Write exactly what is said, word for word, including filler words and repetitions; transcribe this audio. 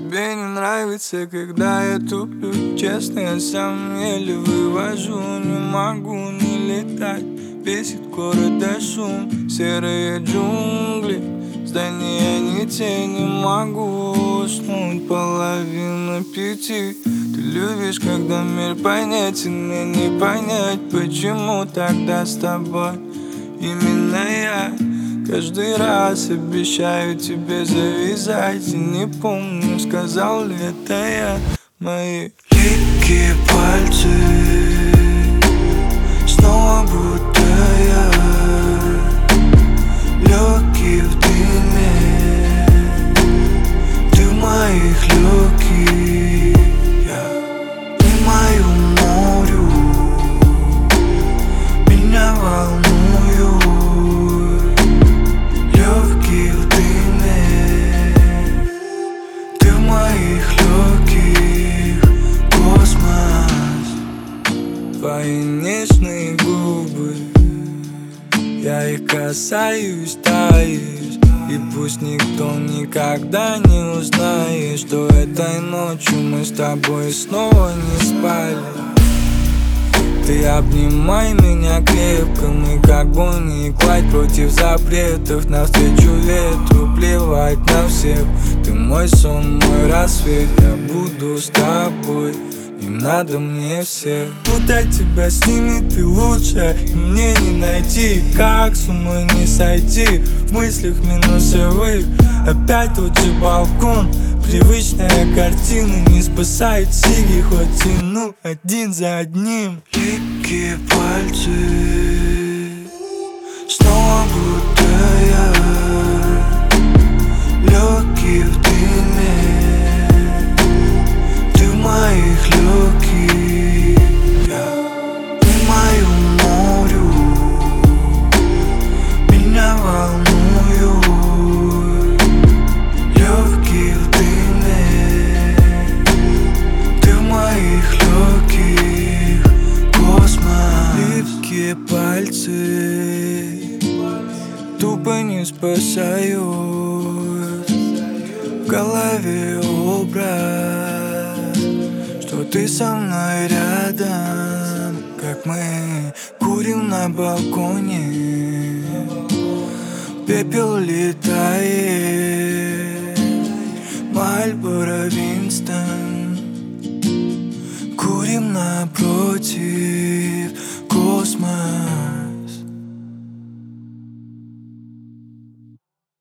Тебе не нравится, когда я туплю. Честно, я сам еле вывожу. Не могу не летать, бесит города шум. Серые джунгли, здания ни тени. Не могу уснуть, половина пяти. Ты любишь, когда мир понятен, и не понять, почему тогда с тобой именно я. Каждый раз обещаю тебе завязать, и не помню, сказал ли это я. Мои липкие пальцы снова будто я, легкий в дыме, ты в моих легких, я внимаю морю, меня волнует. Твои нежные губы, я их касаюсь, таешь. И пусть никто никогда не узнает, что этой ночью мы с тобой снова не спали. Ты обнимай меня крепко, мы как Бонни и Клайд против запретов. Навстречу ветру, плевать на всех. Ты мой сон, мой рассвет, я буду с тобой. Не надо мне всех. Куда тебя с ними, ты лучше. И мне не найти, как с ума не сойти. В мыслях минусовых опять тот же балкон. Привычная картина не спасает сиги, хоть тяну один за одним. Липкие пальцы снова будто я, легкий в дыме, ты в моих легких, я внимаю морю, меня волнует. Легкий в дыме, ты в моих легких, космос. Липкие пальцы тупо не спасают. В голове образ, что ты со мной рядом, как мы курим на балконе. Пепел летает, Мальборо Винстон, курим напротив.